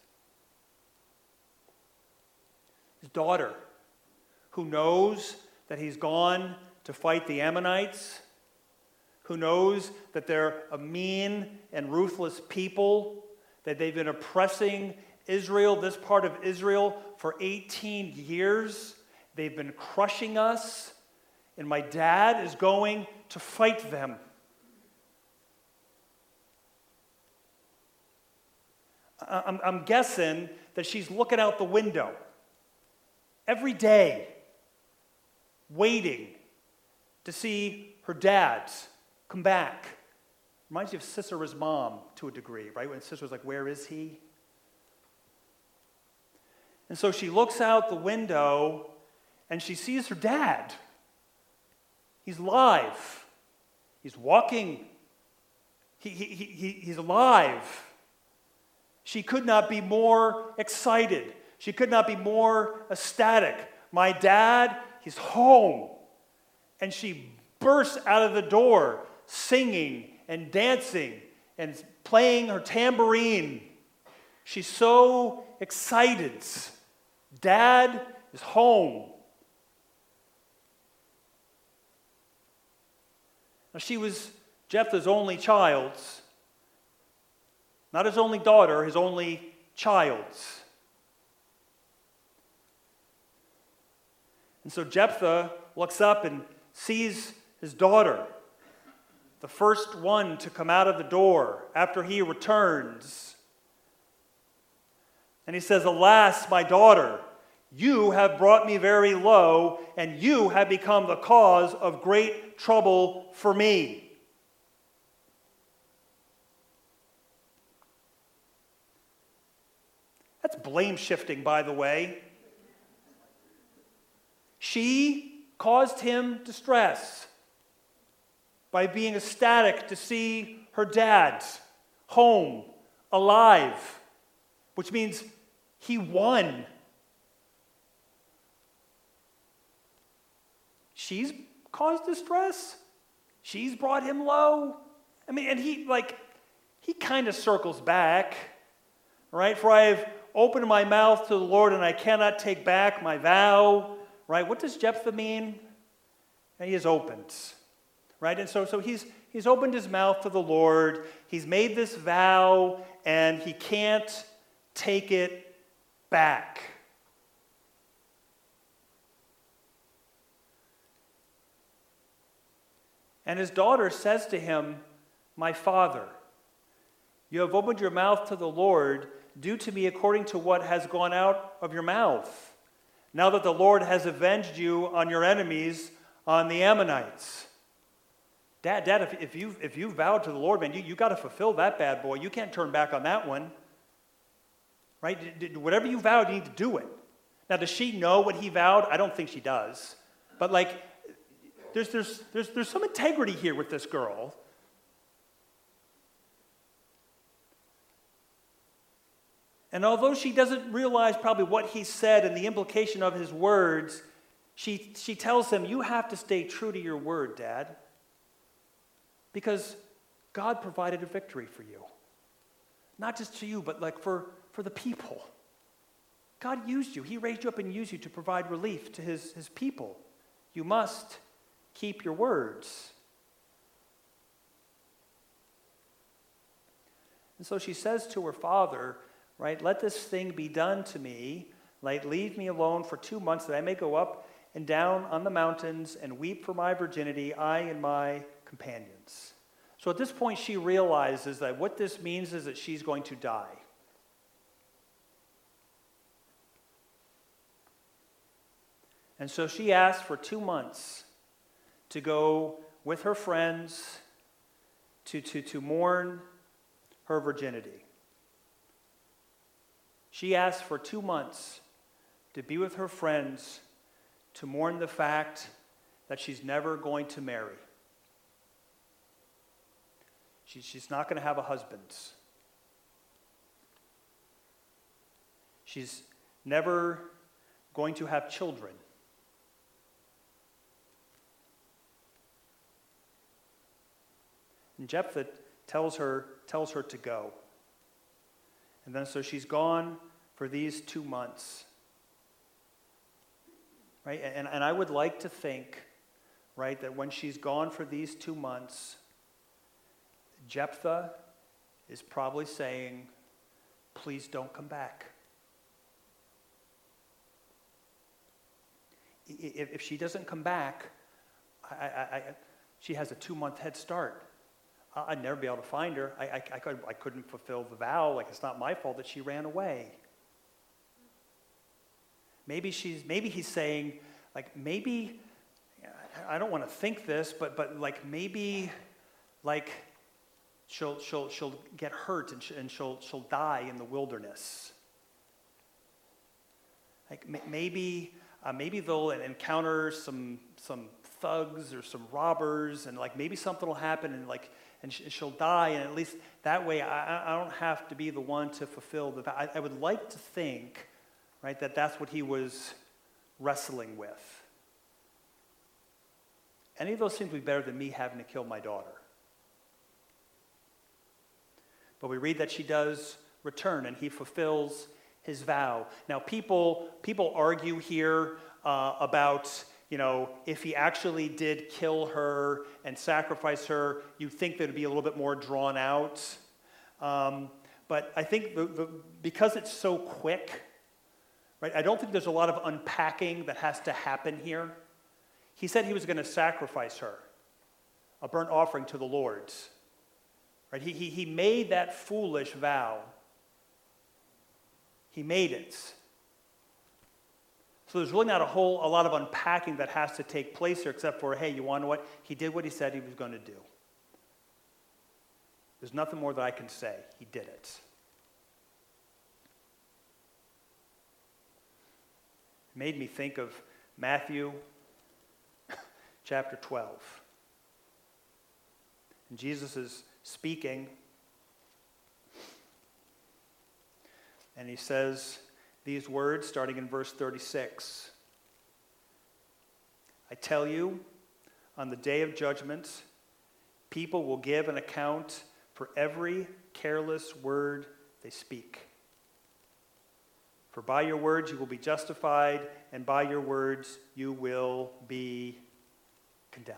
His daughter, who knows that he's gone to fight the Ammonites, who knows that they're a mean and ruthless people, that they've been oppressing Israel, this part of Israel, for 18 years. They've been crushing us, and my dad is going to fight them. I'm guessing that she's looking out the window every day, waiting to see her dad come back. Reminds you of Sisera's mom to a degree, right? When Sisera was like, where is he? And so she looks out the window and she sees her dad. He's alive. He's walking. He's alive. She could not be more excited. She could not be more ecstatic. My dad, he's home. And she bursts out of the door, singing and dancing and playing her tambourine. She's so excited. Dad is home. Now, she was Jephthah's only child, not his only daughter, his only child. And so Jephthah looks up and sees his daughter, the first one to come out of the door after he returns. And he says, "Alas, my daughter, you have brought me very low, and you have become the cause of great trouble for me." That's blame shifting, by the way. She caused him distress by being ecstatic to see her dad home, alive, which means he won. She's caused distress. She's brought him low. I mean, and he kind of circles back, right? For I have opened my mouth to the Lord, and I cannot take back my vow, right? What does Jephthah mean? And he has opened, right? And so he's opened his mouth to the Lord. He's made this vow, and he can't take it back. And his daughter says to him, "My father, you have opened your mouth to the Lord. Do to me according to what has gone out of your mouth, now that the Lord has avenged you on your enemies, on the Ammonites." Dad, if you vowed to the Lord, man, you got to fulfill that bad boy. You can't turn back on that one. Right? Whatever you vowed, you need to do it. Now, does she know what he vowed? I don't think she does. But there's some integrity here with this girl. And although she doesn't realize probably what he said and the implication of his words, she tells him, "You have to stay true to your word, Dad, because God provided a victory for you. Not just to you, but for the people. God used you. He raised you up and used you to provide relief to his people. You must keep your words." And so she says to her father, right, "Let this thing be done to me. Leave me alone for 2 months that I may go up and down on the mountains and weep for my virginity, I and my companions." So at this point, she realizes that what this means is that she's going to die. And so she asked for 2 months to go with her friends to mourn her virginity. She asked for 2 months to be with her friends to mourn the fact that she's never going to marry. She's not going to have a husband. She's never going to have children. And Jephthah tells her to go. And then so she's gone for these 2 months. Right? And I would like to think, right, that when she's gone for these 2 months, Jephthah is probably saying, "Please don't come back." If she doesn't come back, she has a 2-month head start. I'd never be able to find her. I couldn't fulfill the vow. It's not my fault that she ran away. Maybe he's saying, maybe, I don't want to think this, but maybe, she'll get hurt and she'll die in the wilderness. Maybe they'll encounter some thugs or some robbers, and like maybe something will happen, and she'll die, and at least that way I don't have to be the one to fulfill the vow. I would like to think, right, that that's what he was wrestling with. Any of those seem to be better than me having to kill my daughter. But we read that she does return, and he fulfills his vow. Now, people argue here about, if he actually did kill her and sacrifice her, you'd think that it'd be a little bit more drawn out. But I think because it's so quick, right, I don't think there's a lot of unpacking that has to happen here. He said he was going to sacrifice her, a burnt offering to the Lord. Right? He made that foolish vow. He made it. So there's really not a lot of unpacking that has to take place here, except for, hey, you want to know what? He did what he said he was going to do. There's nothing more that I can say. He did it. It made me think of Matthew chapter 12. And Jesus is speaking, and he says these words starting in verse 36. I tell you, on the day of judgment, people will give an account for every careless word they speak. For by your words you will be justified, and by your words you will be condemned.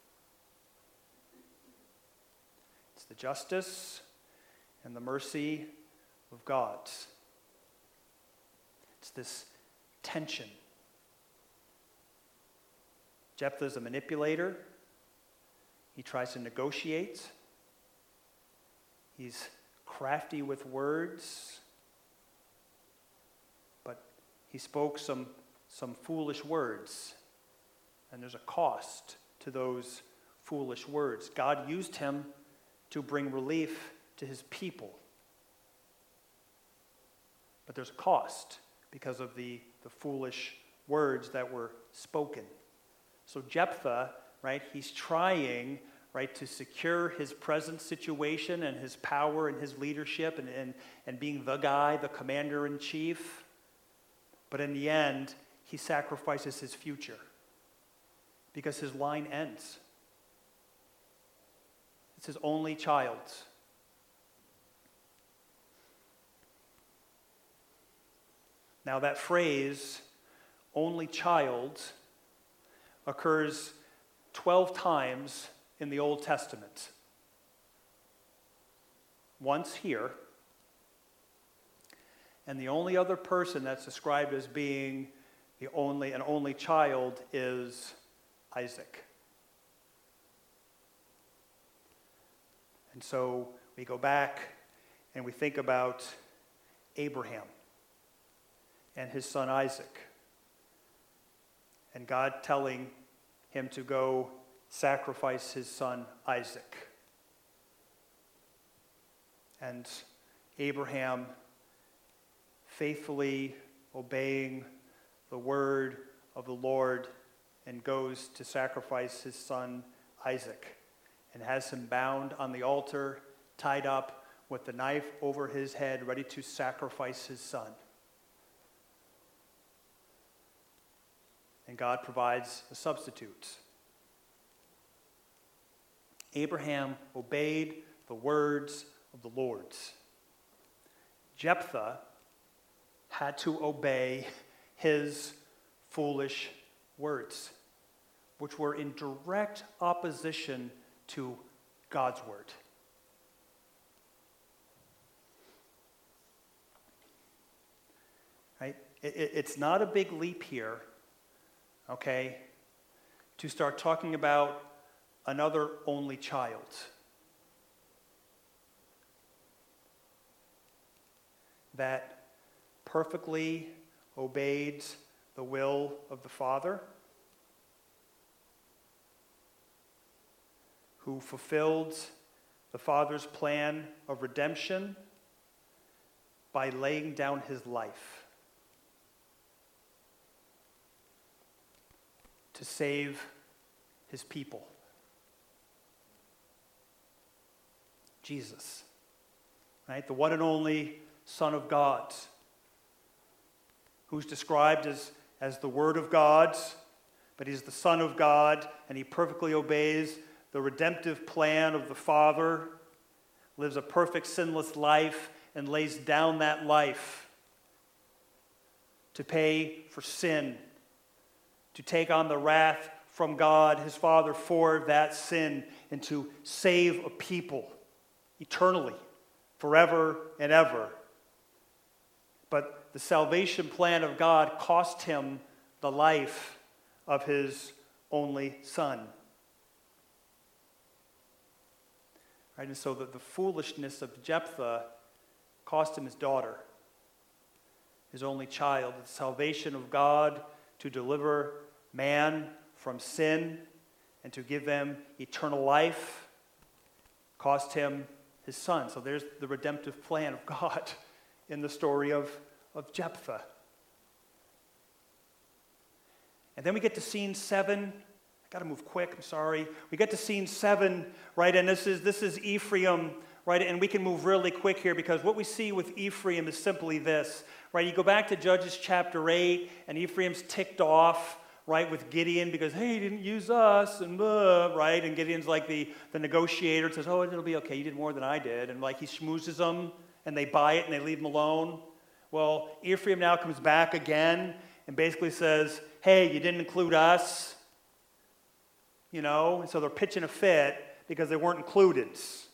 It's the justice and the mercy of God. It's this tension. Jephthah is a manipulator. He tries to negotiate. He's crafty with words. But he spoke some foolish words. And there's a cost to those foolish words. God used him to bring relief to his people. But there's a cost because of the foolish words that were spoken. So Jephthah, right, he's trying, right, to secure his present situation and his power and his leadership and being the guy, the commander-in-chief. But in the end, he sacrifices his future because his line ends. It's his only child. Now that phrase, only child, occurs 12 times in the Old Testament. Once here, and the only other person that's described as being an only child is Isaac. And so we go back and we think about Abraham and his son Isaac, and God telling him to go sacrifice his son Isaac. And Abraham faithfully obeying the word of the Lord and goes to sacrifice his son Isaac and has him bound on the altar, tied up with the knife over his head, ready to sacrifice his son. And God provides a substitute. Abraham obeyed the words of the Lord. Jephthah had to obey his foolish words, which were in direct opposition to God's word. Right? It's not a big leap here, okay, to start talking about another only child. That perfectly obeyed the will of the Father, who fulfilled the Father's plan of redemption by laying down his life to save his people. Jesus, right? The one and only Son of God, who's described as the Word of God, but he's the Son of God, and he perfectly obeys the redemptive plan of the Father, lives a perfect sinless life, and lays down that life to pay for sin, to take on the wrath from God, his Father, for that sin, and to save a people eternally, forever and ever. But the salvation plan of God cost him the life of his only Son. Right? And so the foolishness of Jephthah cost him his daughter, his only child. The salvation of God to deliver man from sin and to give them eternal life cost him his son. So there's the redemptive plan of God in the story of Jephthah. And then we get to scene 7. I got to move quick, I'm sorry. We get to scene 7, right? And this is Ephraim, right? And we can move really quick here because what we see with Ephraim is simply this, right? You go back to Judges chapter 8, and Ephraim's ticked off, right, with Gideon because, hey, he didn't use us, and right? And Gideon's like the negotiator, says, oh, it'll be okay, you did more than I did. And like he schmoozes them, and they buy it, and they leave him alone. Well, Ephraim now comes back again and basically says, hey, you didn't include us. You know, and so they're pitching a fit because they weren't included.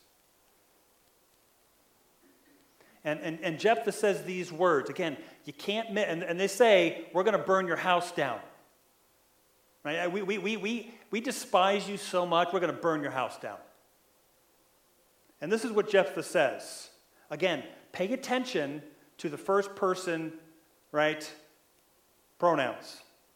And Jephthah says these words. Again, you can't, and they say, we're going to burn your house down. Right? We despise you so much, we're going to burn your house down. And this is what Jephthah says. Again, pay attention to the first person, right, pronouns.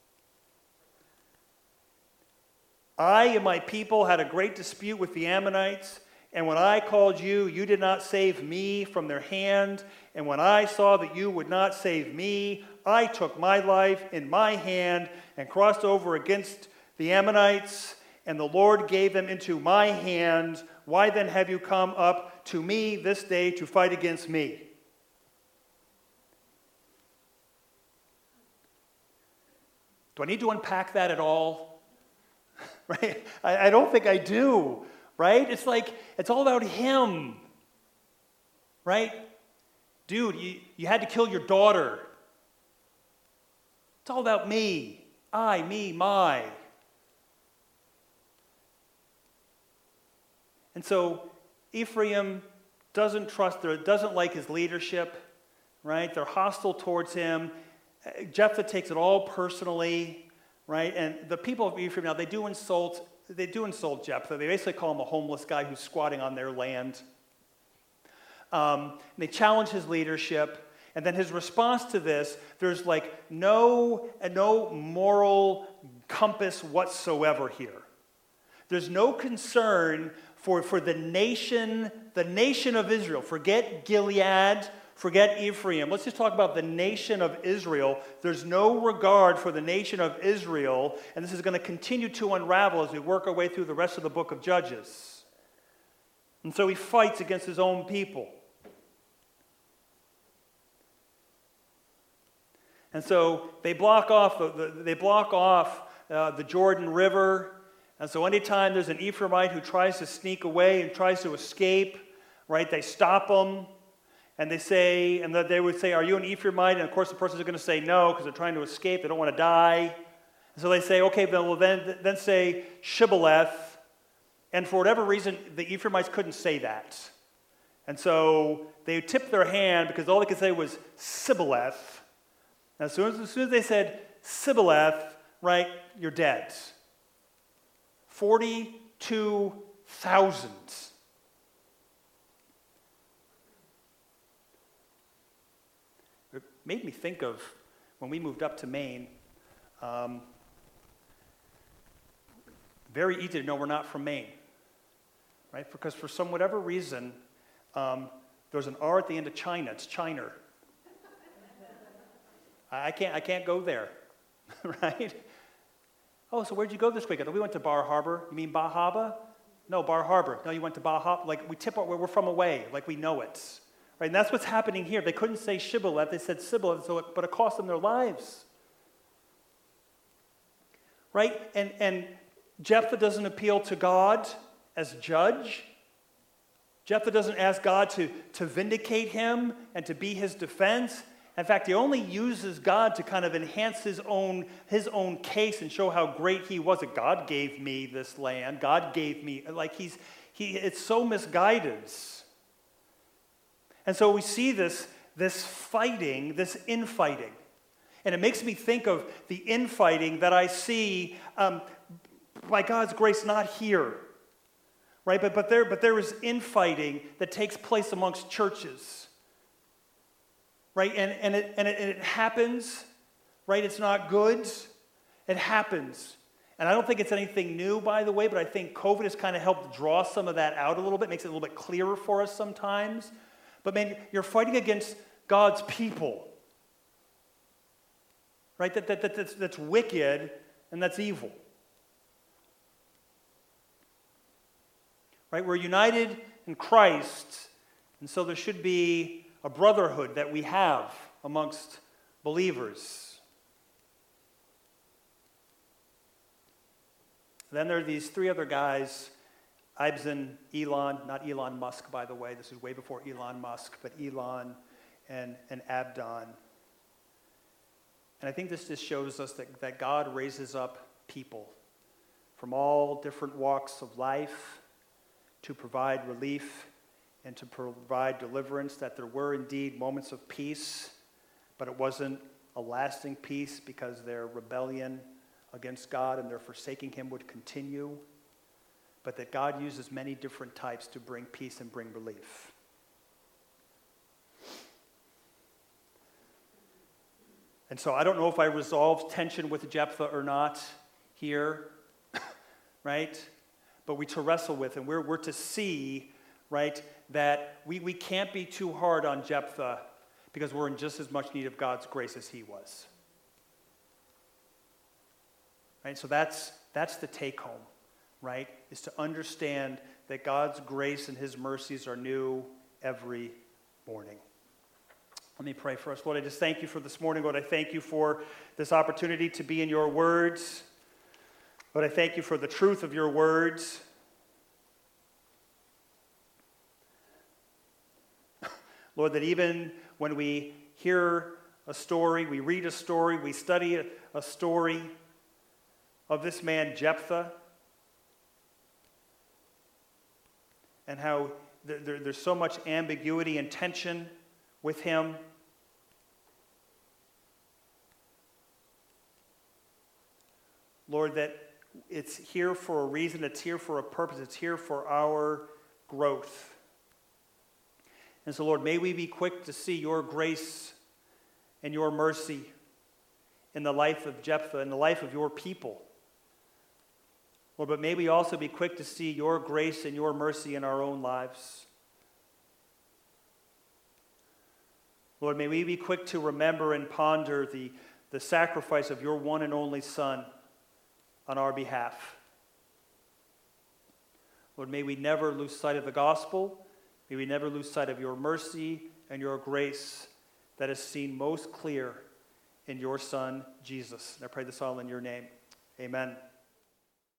I and my people had a great dispute with the Ammonites, and when I called you, you did not save me from their hand. And when I saw that you would not save me, I took my life in my hand and crossed over against the Ammonites, and the Lord gave them into my hand. Why then have you come up to me this day to fight against me? Do I need to unpack that at all? Right? I don't think I do, right? It's like, it's all about him, right? Dude, you had to kill your daughter. It's all about me. I, me, my. And so Ephraim doesn't like his leadership, right? They're hostile towards him. Jephthah takes it all personally. Right, and the people of Ephraim now, they do insult Jephthah. They basically call him a homeless guy who's squatting on their land. They challenge his leadership, and then his response to this, there's like no moral compass whatsoever here. There's no concern for the nation of Israel. Forget Gilead. Forget Ephraim. Let's just talk about the nation of Israel. There's no regard for the nation of Israel, and this is going to continue to unravel as we work our way through the rest of the book of Judges. And so he fights against his own people. And so they block off the Jordan River. And so anytime there's an Ephraimite who tries to sneak away and tries to escape, right, they stop them. And they would say, are you an Ephraimite? And of course the person's going to say no because they're trying to escape. They don't want to die. And so they say, okay, then say Shibboleth. And for whatever reason, the Ephraimites couldn't say that. And so they tipped their hand because all they could say was Sibboleth. And as soon as they said Sibboleth, right, you're dead. 42,000. It made me think of when we moved up to Maine. Very easy to know we're not from Maine, right? Because for whatever reason, there's an R at the end of China. It's China. I can't go there, right? Oh, so where'd you go this weekend? Oh, we went to Bar Harbor. You mean Bahaba? No, Bar Harbor. No, you went to Bahaba. Like, we tip we're from away, like we know it. Right? And that's what's happening here. They couldn't say Shibboleth, they said Sibboleth, but it cost them their lives. Right? And Jephthah doesn't appeal to God as judge. Jephthah doesn't ask God to vindicate him and to be his defense. In fact, he only uses God to kind of enhance his own case and show how great he was. That God gave me this land. God gave me, like it's so misguided. And so we see this fighting, this infighting. And it makes me think of the infighting that I see by God's grace not here. Right? But there is infighting that takes place amongst churches. Right? And it happens, right? It's not good. It happens. And I don't think it's anything new, by the way, but I think COVID has kind of helped draw some of that out a little bit, makes it a little bit clearer for us sometimes. But man, you're fighting against God's people. Right? That's wicked and that's evil. Right? We're united in Christ, and so there should be a brotherhood that we have amongst believers. Then there are these three other guys, Ibzan, Elon, not Elon Musk, by the way. This is way before Elon Musk, but Elon and Abdon. And I think this just shows us that God raises up people from all different walks of life to provide relief and to provide deliverance, that there were indeed moments of peace, but it wasn't a lasting peace because their rebellion against God and their forsaking him would continue, but that God uses many different types to bring peace and bring relief. And so I don't know if I resolved tension with Jephthah or not here, right? But we to wrestle with, and we're to see, right, that we can't be too hard on Jephthah because we're in just as much need of God's grace as he was. Right? So that's the take home, right? Is to understand that God's grace and his mercies are new every morning. Let me pray for us. Lord, I just thank you for this morning. Lord, I thank you for this opportunity to be in your words. Lord, I thank you for the truth of your words. Lord, that even when we hear a story, we read a story, we study a story of this man Jephthah, and how there's so much ambiguity and tension with him. Lord, that it's here for a reason, it's here for a purpose, it's here for our growth. And so, Lord, may we be quick to see your grace and your mercy in the life of Jephthah, in the life of your people. Lord, but may we also be quick to see your grace and your mercy in our own lives. Lord, may we be quick to remember and ponder the sacrifice of your one and only Son on our behalf. Lord, may we never lose sight of the gospel. May we never lose sight of your mercy and your grace that is seen most clear in your Son, Jesus. And I pray this all in your name. Amen.